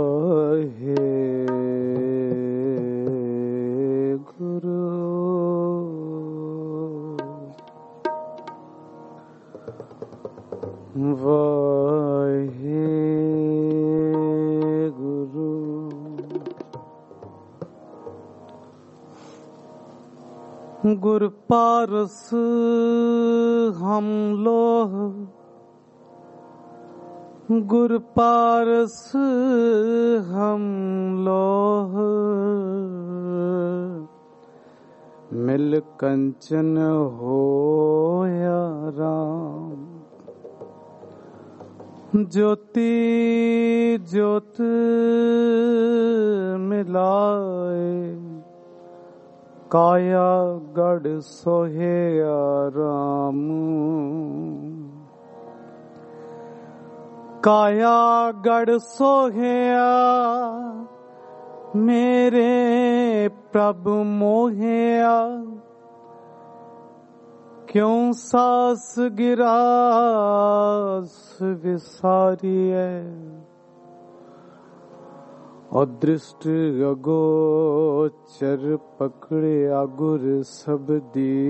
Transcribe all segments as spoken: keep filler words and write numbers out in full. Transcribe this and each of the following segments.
वाहे गुरु वाहे गुरु गुर पारस हम लोह गुर पारस हम लोह मिल कंचन होया राम ज्योति ज्योत मिलाए काया गढ़ सोहेया राम काया गढ़ सोहेया मेरे प्रभु मोहेया क्यों सास गिरास विसारिए अदृष्ट अगोचर पकड़े अगुर सबदी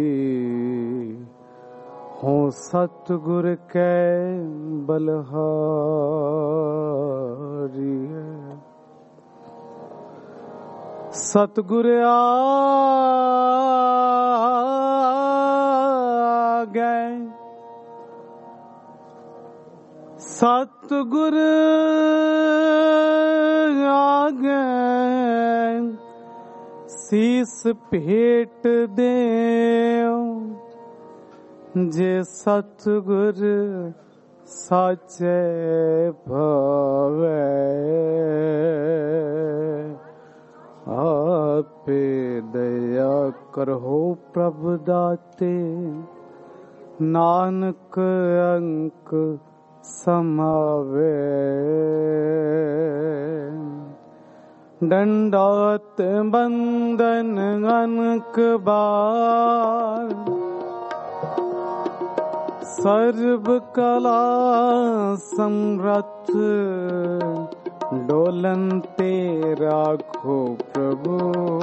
हो सतगुर कै बलहारी है सतगुर आ गए सतगुर आ गए शीस भेंट दे जे सतगुर साचे भावे आपे दया करहो प्रभु दाते नानक अंक समावे दंडौत बंदन अनक बार सर्व कला समरथ डोलन ते राखो प्रभु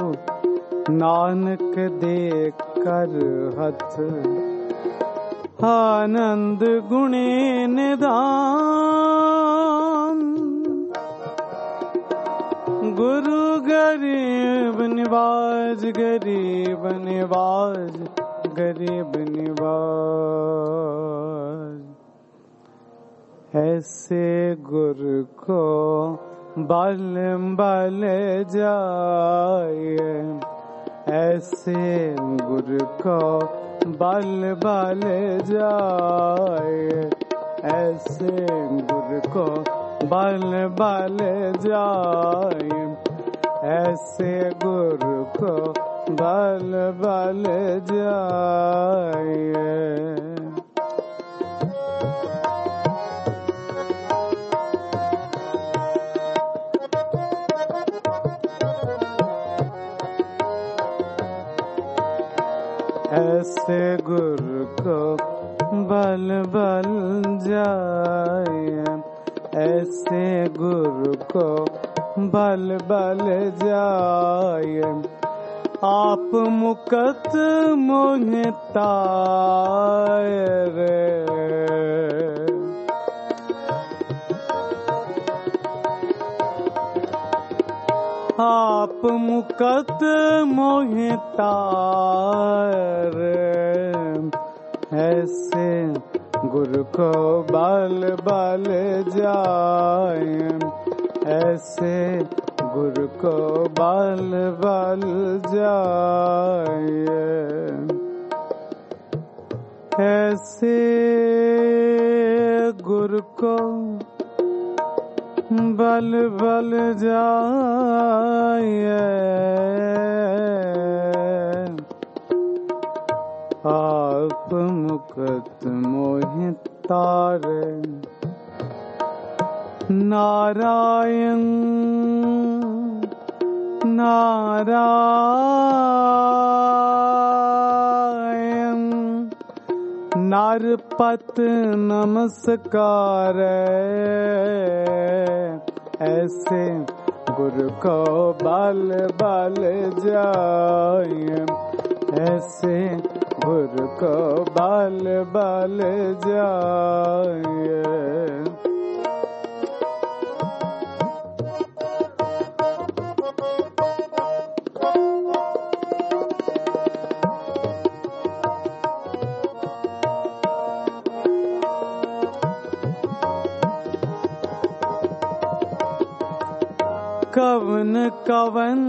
नानक दे कर हथ आनंद गुणे निदान गुरु गरीब निवाज गरीब निवाज गरीब निवाज ऐसे गुरु को बल बल जाए ऐसे गुरु को बल बल जाए ऐसे गुरु को बल बल जाए ऐसे गुरु को बल बल जाए ऐसे गुरु को बल बल जाए ऐसे गुरु को बल बल जाए आप मुकत मोहिताय रे आप मुकत मोहितार ऐसे गुरु को बल बल जाए ऐसे गुरु को बल बल जाए ऐसे गुरु को बल बल जाए आप मुकत मोहितारे नारायण नारायण नरपत नमस्कार ऐसे गुरु को बल बल जाए, ऐसे गुरु को बल बल जाए। कवन कवन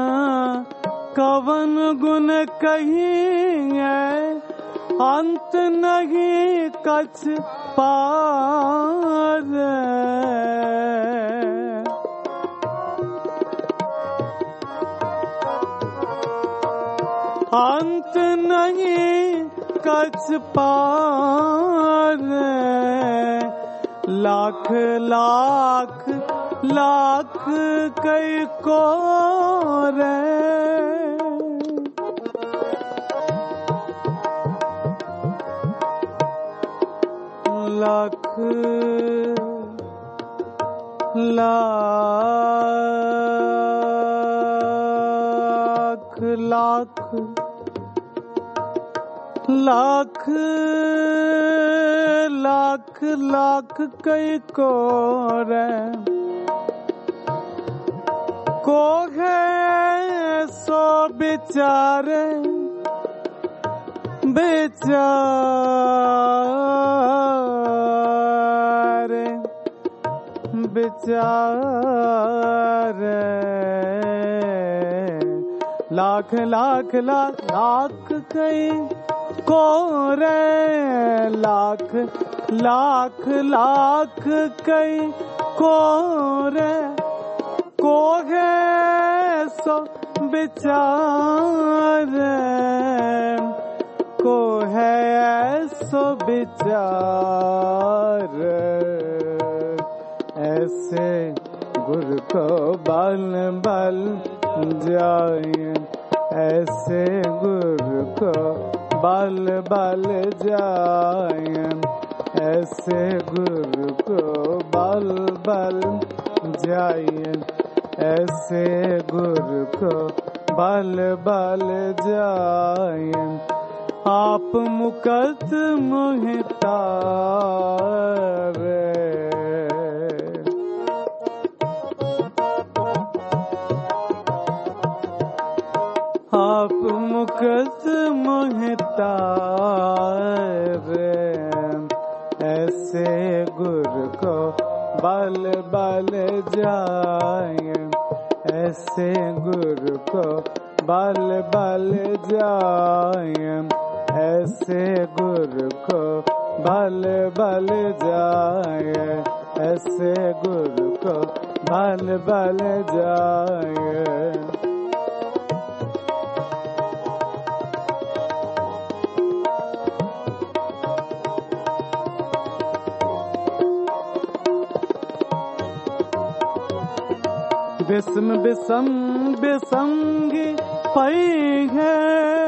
कवन गुण कहिए, अंत नहीं कछ पार। अंत नहीं कछ पार, लाख लाख लाख कई को रे। लाख लाख लाख लाख लाख लाख कई को रे। को है सो बेचारे बेचारे बेचारे। लाख लाख लाख लाख कई को रे, लाख लाख लाख कई को रे। को है सो बेचारे, को है सो बेचारे। ऐसे गुरु को बल बल जाए, ऐसे गुरु को बल बल जाए, ऐसे गुरु को बल बल जाए, ऐसे गुरु को बल बल जाए। आप मुकत मुहितारे, आप मुकत मुहितारे। ऐसे गुरु को बल बल जाए, ऐसे गुरु को बल बल जाए, ऐसे गुरु को बल बल जाए, ऐसे गुरु को बल बल जाए। बिस्म बिसम बिसंगी पई है,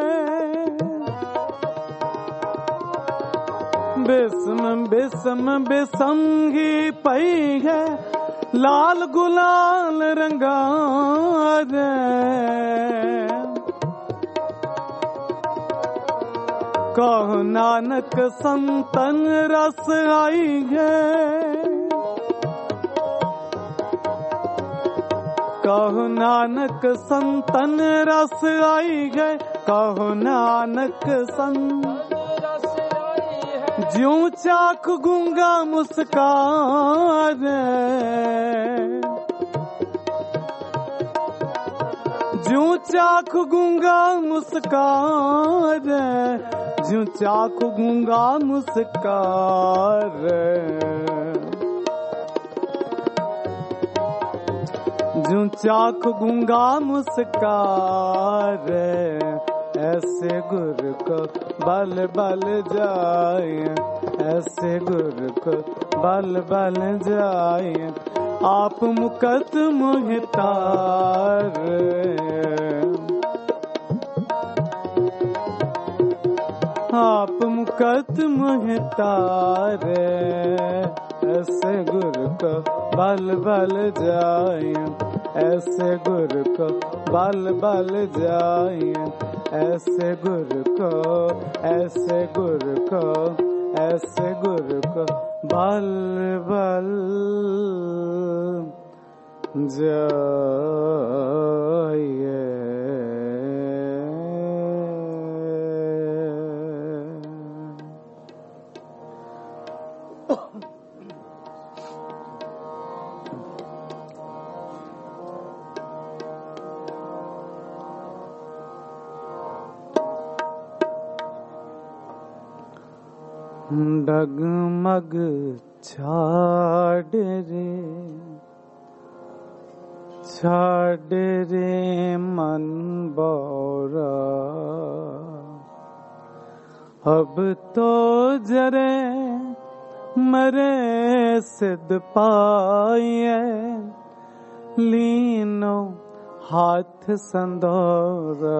बिस्म बिसम बिसंगी पई है। लाल गुलाल रंगा रे, कहो नानक संतन रस आई है। कहो नानक संतन रस आई है, कहो नानक संत ज्यों चाक गूंगा मुस्कारे, ज्यों चाक गूंगा मुस्कारे, ज्यों चाक गूंगा मुस्कारे। ज्यों चाक गूंगा मुस्कारे, ऐसे गुरु को बल बल जाए, ऐसे गुरु को बल बल जाए। आप मुकत मुहितारे, आप मुकत मुहितारे। ऐसे गुरु को बल बल जाए, ऐसे गुरु को बल बल जाए, ऐसे गुरु को, ऐसे गुरु को, ऐसे गुरु को बल बल जाए। डगमग छाड़ रे, छाड़ रे मन बौरा, अब तो जरे मरे सिद्ध पाए, लीनो हाथ संदोरा,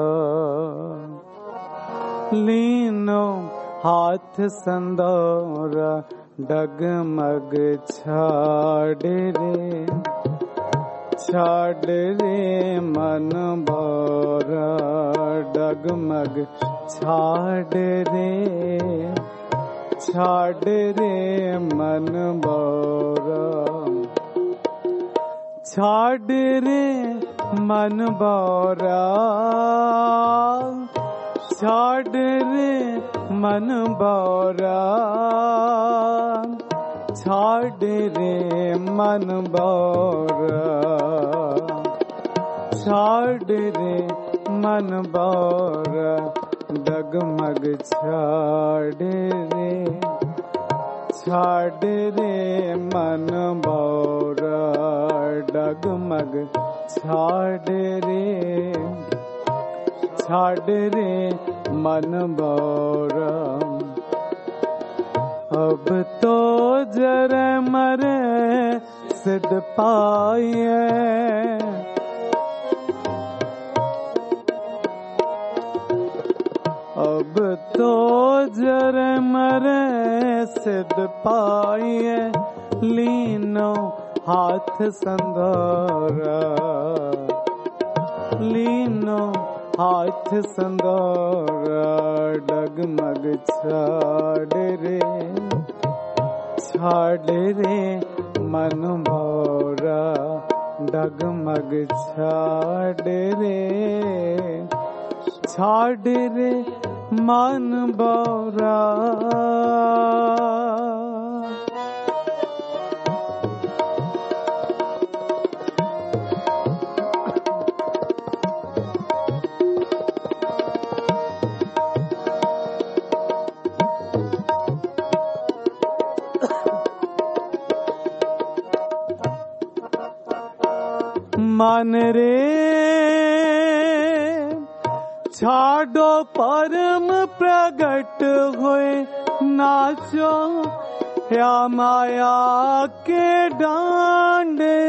लीनो हाथ संदोरा, डगमग छाड़ रे, छाड़ रे मन बौरा, डगमग छाड़ रे, छाड़ रे मन बौरा, छाड़ रे मन बौरा, छाड़ रे मन बौरा, छाड़ रे मन बौरा, छाड़ रे मन बौरा, डगमग छाड़ रे, छाड़ रे मन बौरा, डगमग छाड़ रे, छाड़ रे मन बौरा, अब तो जरे मरे सिद्ध पाए, अब तो जरे मरे सिद्ध पाए, लीनो हाथ संदोरा, लीनो हाथ संदोरा, डगमग छाड़ रे, छाड़ रे मन बौरा, डगमग छाड़ रे, छाड़ रे मन बौरा। मन रे छाड़ो परम प्रगट होए, नाचो या माया के डांडे,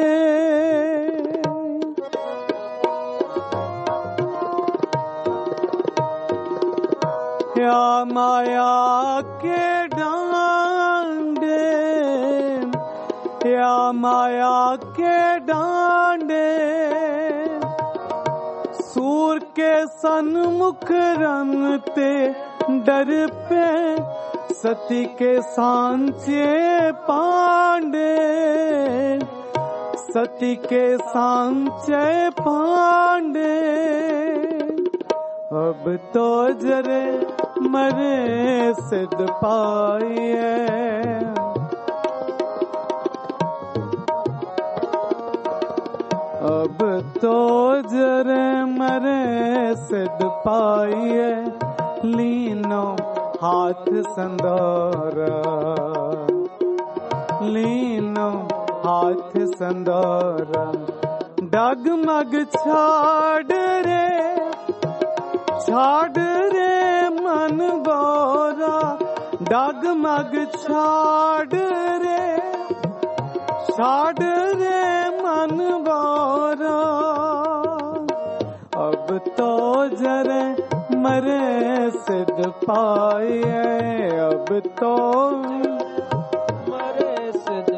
या माया के डांडे, या माया के डांडे, सूर के सन्मुख रंगते डर पे, सती के सांचे पांडे, सती के सांचे पांडे, अब तो जरे मरे सिद्ध पाए, अब तो जरे मरे सिद्ध पाए, लीनो हाथ संदोरा, लीनो हाथ संदोरा, डगमग छाड़ रे, छाड़ रे मन बौरा, डगमग छाड़ रे, छाड़ रे मन बौरा, अब तो जरे मरे सिद्ध पाए, अब तो मरे सिद्ध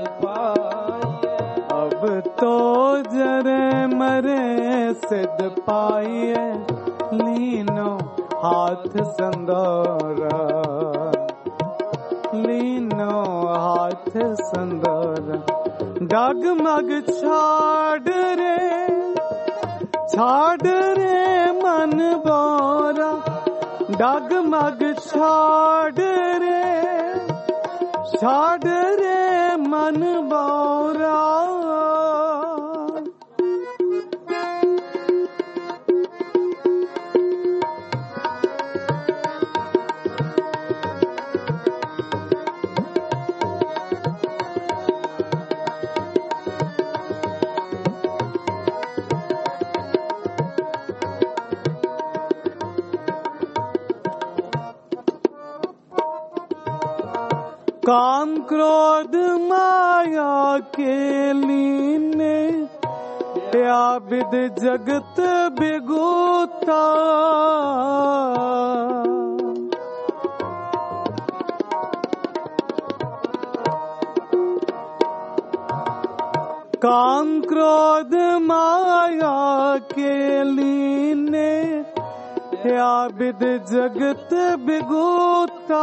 जरे मरे सिद्ध पाइए लीनो हाथ संदोरा लीनो हाथ संदोरा डगमग छाड़ रे छाड़ रे मन बोरा डगमग छाड़ रे छाड़ रे मन बोरा काम क्रोध माया के लीने या विद जगत बिगुता काम क्रोध माया के लीने या विद जगत बिगुता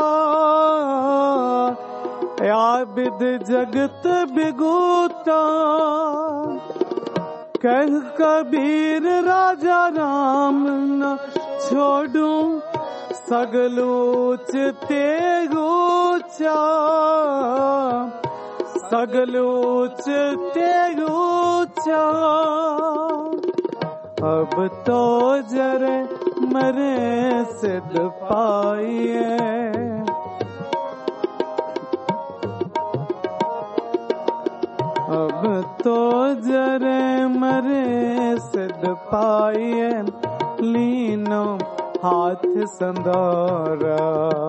या विद जगत बिगुता कह कबीर राजा राम न छोड़ूं सगलोच तेगोचा सगलोच तेगोचा अब तो जरे मरे सिद्ध पाइए अब तो जरे मरे सिद्ध पाइए लीनो हाथ संदोरा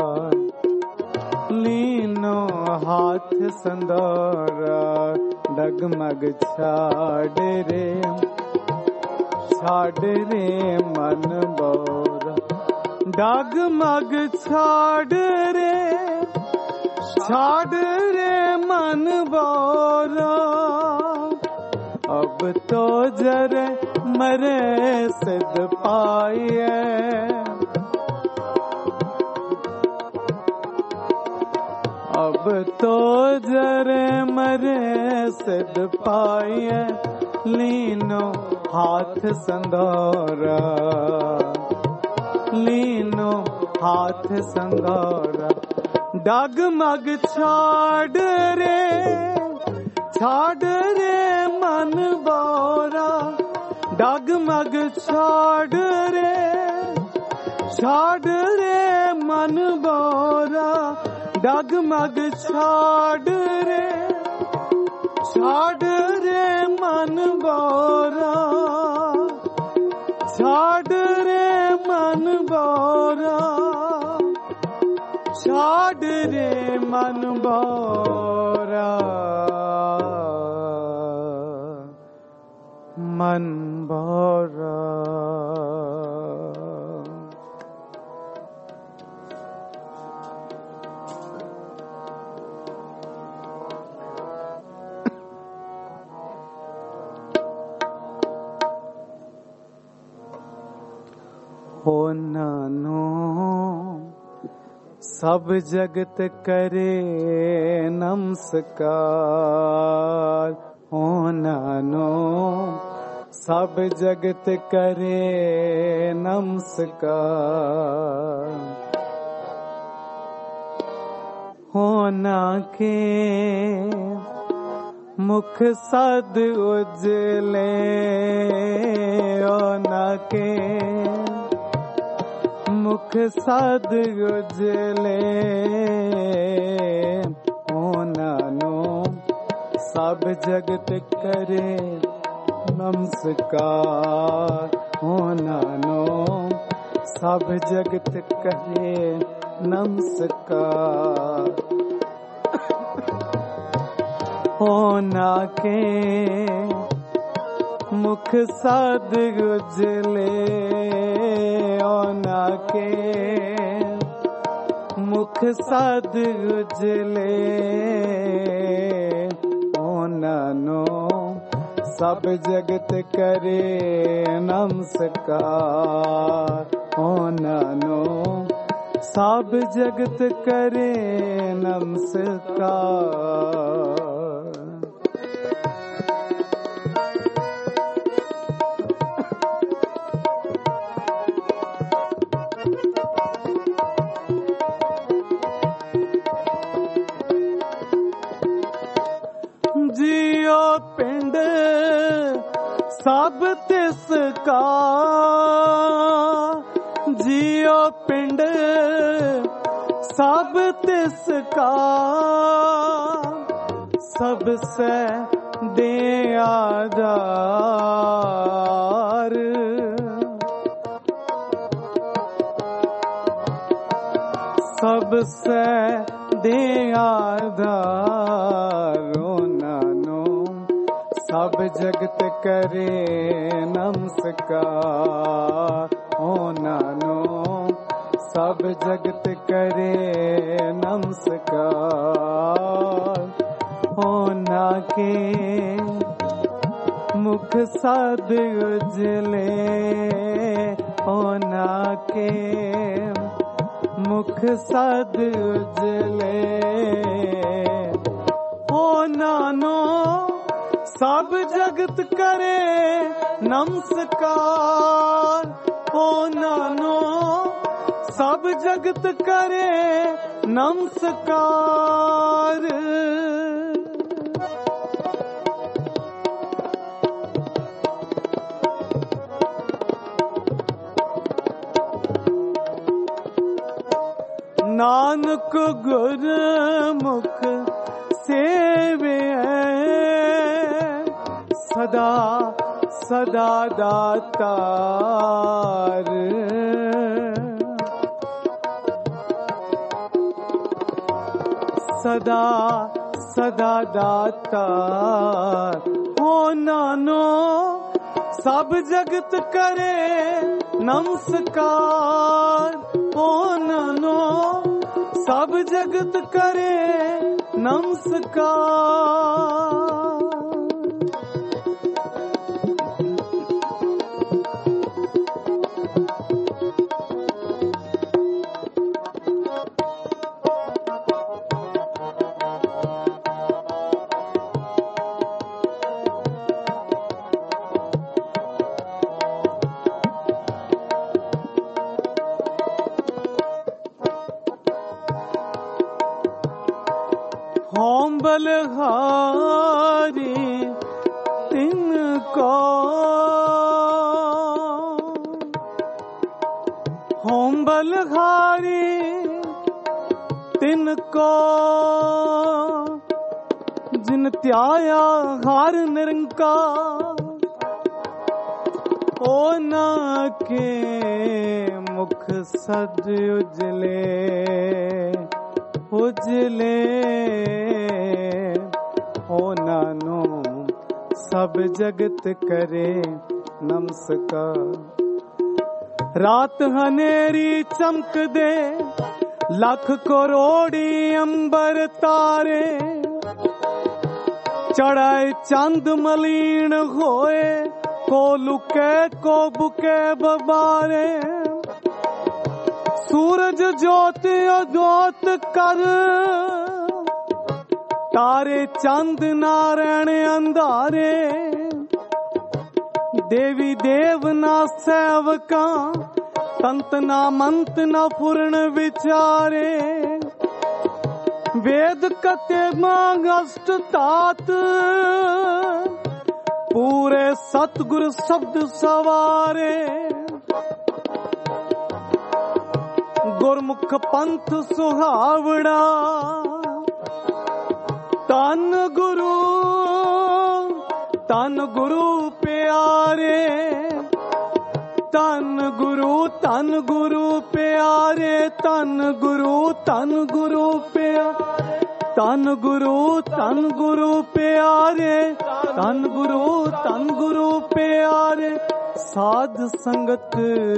लीनो हाथ संदोरा डगमग छाड़ रे छाड़ रे मन बोरा डगमग छाड़ रे छाड़ रे मन बोरा अब तो जरे मरे सिद्ध पाइए अब तो जरे मरे सिद्ध पाइए लीनो हाथ संदोरा लीनो हाथ संदोरा डगमग छाड़ रे छाड़ रे मन बोरा डगमग छाड़ रे छाड़ रे मन बोरा डगमग छाड़ रे छाड़ रे मन बोरा छाड़ रे मन बोरा छाड़ रे मन बोरा मन बोरा हो नानो सब जगत करे नमस्कार हो नानो सब जगत करे नमस्कार होना के मुख सद उजले होना के मुख सद उजले होना नो सब जगत करे नमस्कार होना नो सब जगत करे नमस्कार होना के मुख सद उजले होना के मुख सद उजले होना नो सब जगत करे नमस्कार। ओ नानो सब जगत करे नमस्कार। जियो पिंड सब तिसका, जियो पिंड सब तिसका, सबसे दे आधार। सबसे दे आधार। ओ नानो सब जगत करे नमस्कार। ओ नानो सब जगत करे नमस्कार। ओ नाके मुख सद उजले, ओ नाके मुख सद उजले। ओ नानो सब जगत करे नमस्कार। ओ नानो सब जगत करे नमस्कार। नानक गुरमुख सेवे सदा सदा दातार। सदा सदा दातार। हो नानो सब जगत करे नमस्कार। हो नानो सब जगत करे नमस्कार। होम बलहारी तिनको, होम बलहारी तिनको, जिन त्याया हार निरंकार। ओ नाके मुख सद उजले, उजले। ओ नानो सब जगत करे नमस्कार। रात हनेरी चमक दे लख करोड़ी अंबर तारे। चढ़ाए चंद मलीन होए को लुके को बुके बबारे। सूरज ज्योत अज्योत कर तारे चंद नारायण अंधारे। देवी देव ना सेवका तंत ना मंत ना फुरन विचारे। वेद कते मांग अष्ट तात पूरे सतगुर शब्द सवारे। गुरमुख पंथ सुहावड़ा तन गुरु तन गुरु प्यारे। तन गुरु तन गुरु प्यारे। तन गुरु तन गुरु प्यारे। तन गुरु तन गुरु प्यारे। तन गुरु तन गुरु प्यारे। साध संगत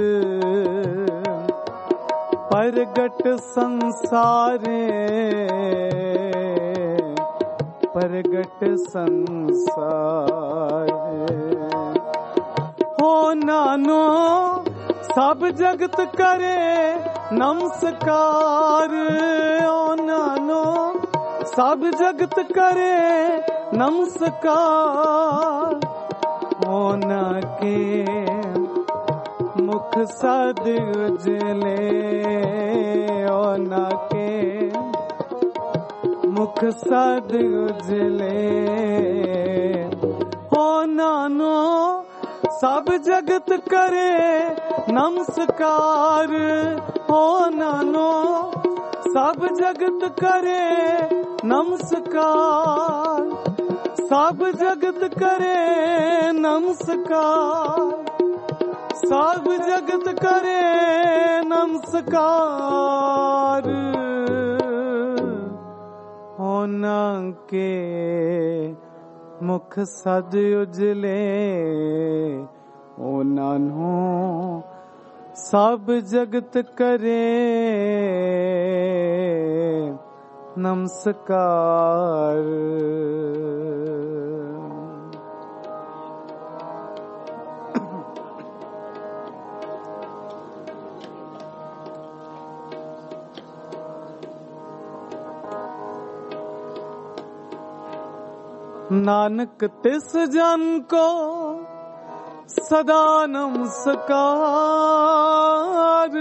परगट संसारे। परगट संसारे। नानो सब जगत करे नमस्कार। ओ नानो सब जगत करे नमस्कार। होना के मुख सद उजले, होना के मुख सद उजले। हो नानो सब जगत करे नमस्कार। हो नानो सब जगत करे नमस्कार। सब जगत करे नमस्कार। सब जगत करे नमस्कार। होना के मुख सद उजले, ओ नानो सब जगत करे नमस्कार। नानक तिस जन को सदा नमस्कार।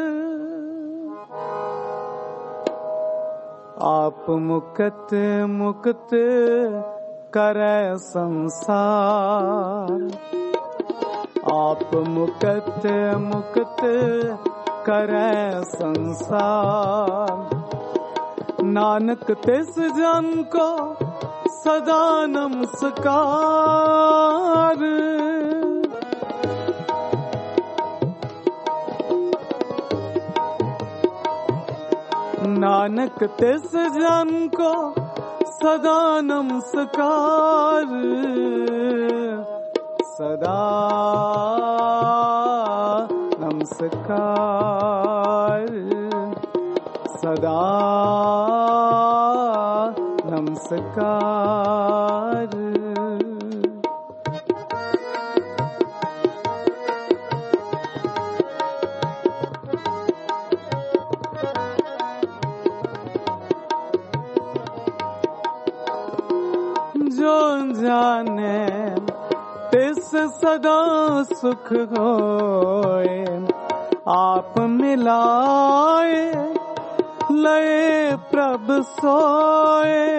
आप मुक्त मुक्त करे संसार। आप मुक्त मुक्त करे संसार। नानक तिस जन को सदा नमस्कार। नानक तिस जन को सदा नमस्कार। सदा नमस्कार। सदा नमस्कार। जो जाने तिस सदा सुख होए। आप मिलाए लय प्रभ सोए।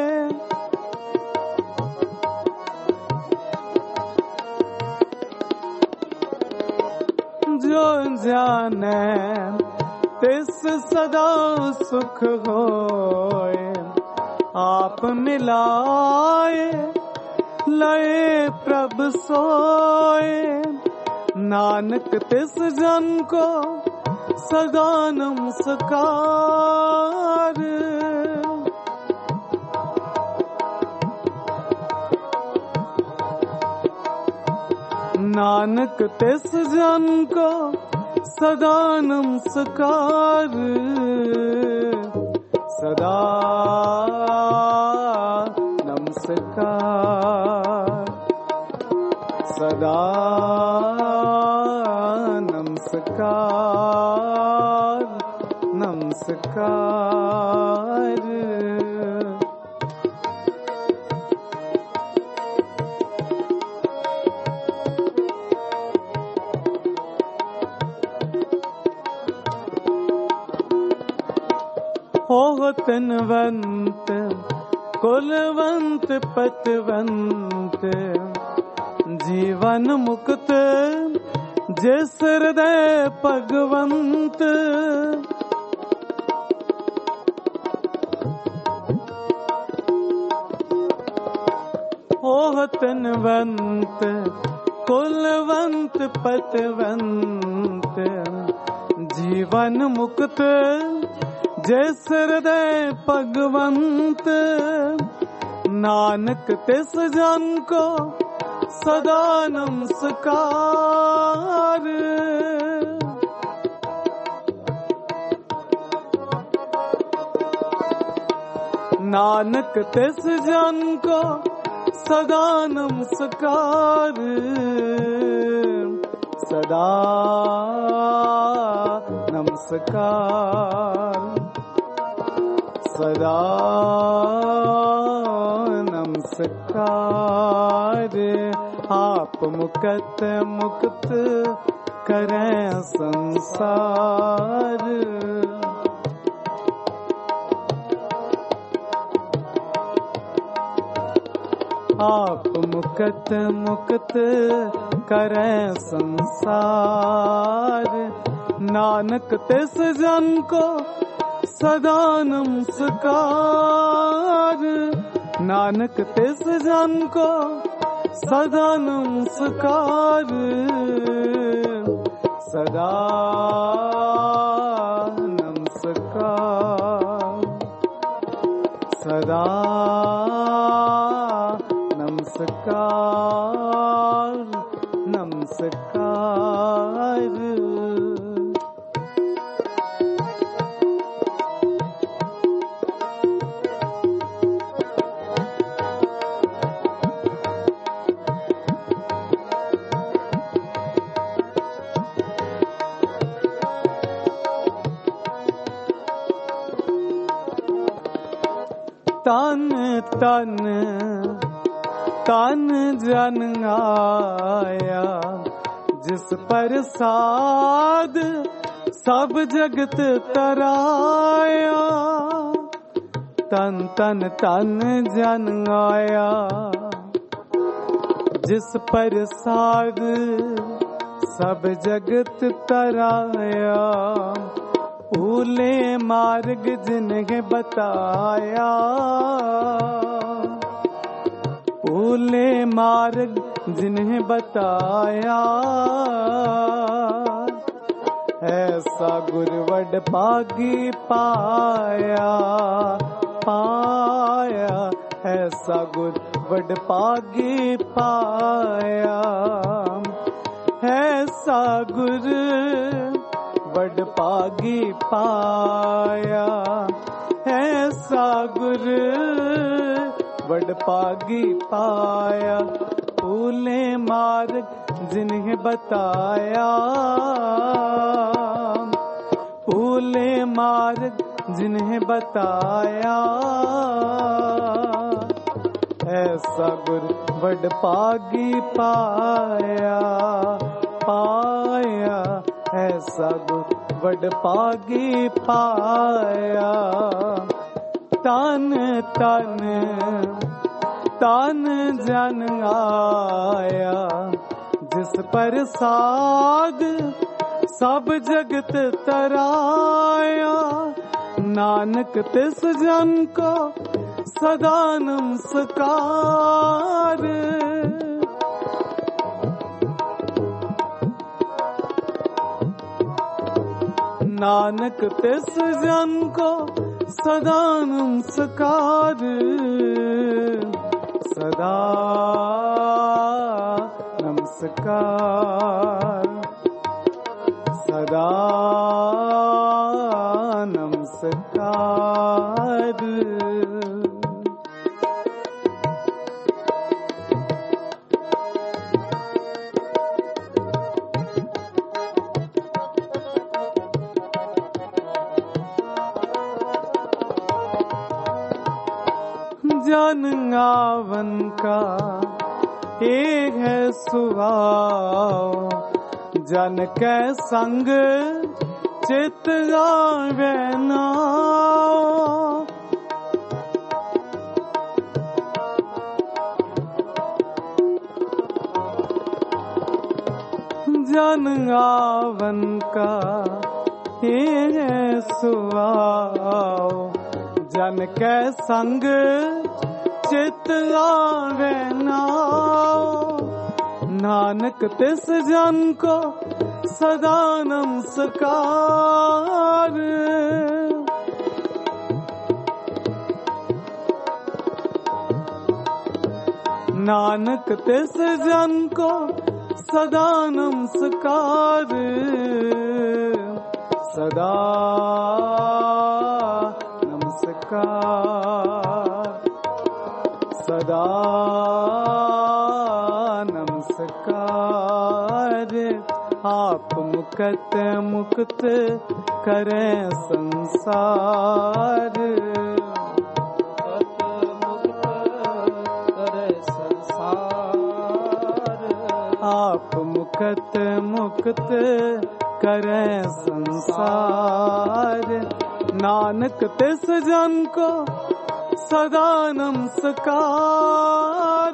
जो जाने तिस सदा सुख होए। आप मिलाए लय प्रभ सोए। नानक तिस जन को सदा नमस्कार। नानक तिस जन को सदा नमस्कार। सदा नमस्कार। सदा नमस्कार। नमस्कार। हो तनवंत कुलवंत पतवंत। जीवन मुक्त जिस हृदय भगवंत। हो तनवंत कुलवंत पतवंत। जीवन मुक्त जिस हृदय भगवंत। नानक तिस जन को सदा नमस्कार। नानक तिस जन को सदा नमस्कार। सदा नमस्कार, सदा नमस्कार। आप मुक्त मुक्त करें संसार, आप मुक्त मुक्त करें संसार। नानक तिस जन को सदा नमस्कार, नानक तिस जन को सदा नमस्कार, सदा नमस्कार, सदा नमस्कार, नमस्कार। तन तन तन जन आया, जिस प्रसाद सब जगत तराया। तन तन तन जन आया, जिस प्रसाद सब जगत तराया। भूले मार्ग जिन्हें बताया, भूले मार्ग जिन्हें बताया। ऐसा गुरवड पागी पाया, पाया। ऐसा गुरवड पागी पाया, ऐसा गुर वड पागी पाया। ऐसा गुर वड पागी पाया। भूले मार्ग जिन्हें बताया, भूले मार्ग जिन्हें बताया। ऐसा गुर वड पागी पाया, पाया। ऐसा गुर वड पागी पाया। तन तन तन जन आया, जिस प्रसाद सब जगत तराया। नानक तिस जन को सदा नमस्कार, नानक तिस जन को सदा नमस्कार, सदा नमस्कार, सदा नमस्कार। जन आवन का एक है सुभाव, जन के संग चित आवे नाव। जन आवन का एक है सुभाव, जन के संग चित आवे नाव। नानक तिस जन को सदा नमस्कार, नानक तिस जन को सदा नमस्कार, सदा नमस्कार, सदा नमस्कार। आप मुकत मुक्त करे संसार। आप मुकत मुक्त करे संसार। नानक तिस जन को सदा नमस्कार।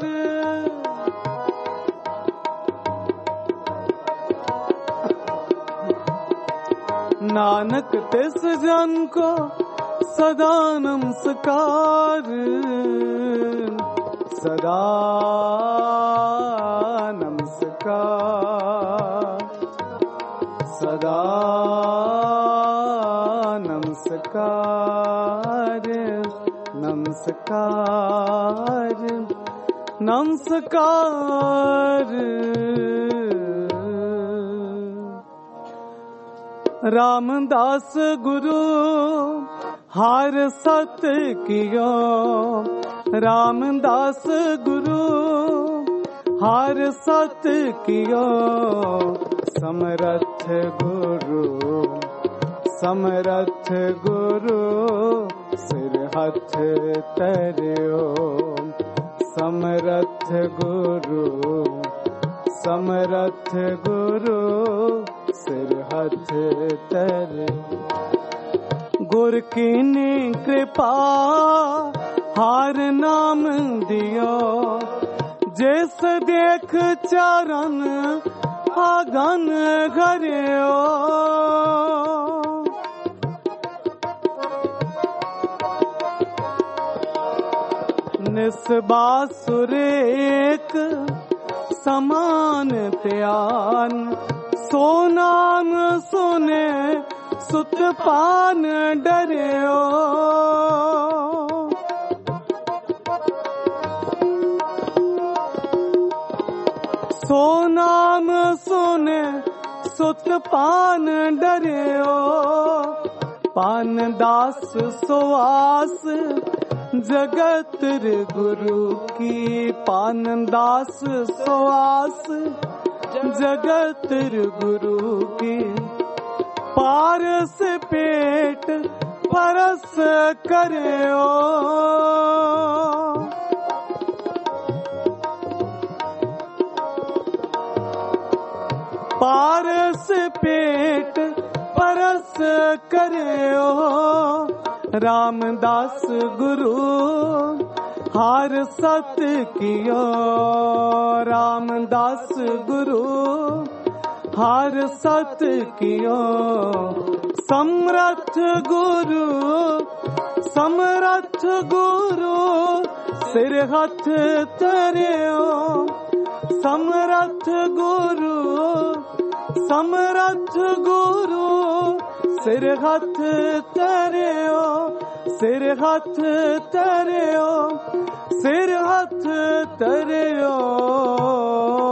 नानक तिस जन को सदा नमस्कार। सदा नमस्कार। सदा नमस्कार। नमस्कार नमस्कार। रामदास गुरु हार सत कियो। रामदास गुरु हार सत कियो। समरथ गुरु समरथ गुरु सिर हथ तरियो। समरथ गुरु समरथ गुरु सिर हथ तर। गुर कीनी कृपा हार नाम दियो। जिस देख चरण आगन घरियो। निस्बासुर एक समान त्यान। सो नाम सुने सुत पान डरियो। सो नाम सुने सुत पान डरियो। पान दास सुवास जगत गुरु की। पान दास सुवास जगत गुरु की। पारस पेट परस करियो। पारस पेट परस करियो। रामदास गुरु हार सत कियो। रामदास गुरु हार सत कियो। समरथ गुरु समरथ गुरु सिर हथ तरियो। समरथ गुरु समरथ गुरु सिर हथ तरियो। सिर हथ तरियो। सिर हथ तरियो।